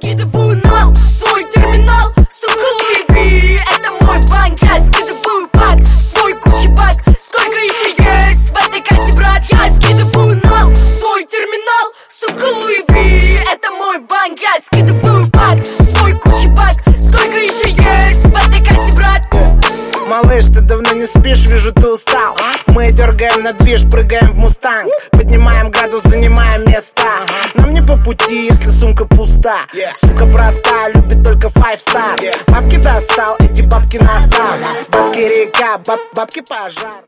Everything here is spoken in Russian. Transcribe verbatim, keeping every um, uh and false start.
скидываю нал, свой терминал, сука, Луи Ви. Это мой банк, я скидываю бак, свой Гуччи бак. Сколько еще есть в этой кассе, брат? Я скидываю нал, свой терминал, сука, Луи Ви. Это мой банк, я скидываю бак, свой Гуччи бак. Сколько еще есть в этой кассе, брат? Малыш, ты давно не спишь, вижу, ты устал. Мы дергаем на движ, прыгаем в мустанг, поднимаем градус, занимаем места. Нам не по пути, если сумка пуста. Сука проста, любит только five star. Бабки достал, эти бабки настал. Бабки река, баб, бабки пожар.